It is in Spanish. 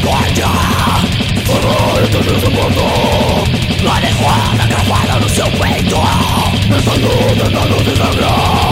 guardia. Horror que no soporto. La adecuada clavada no seu peito. Esta luz de sangre.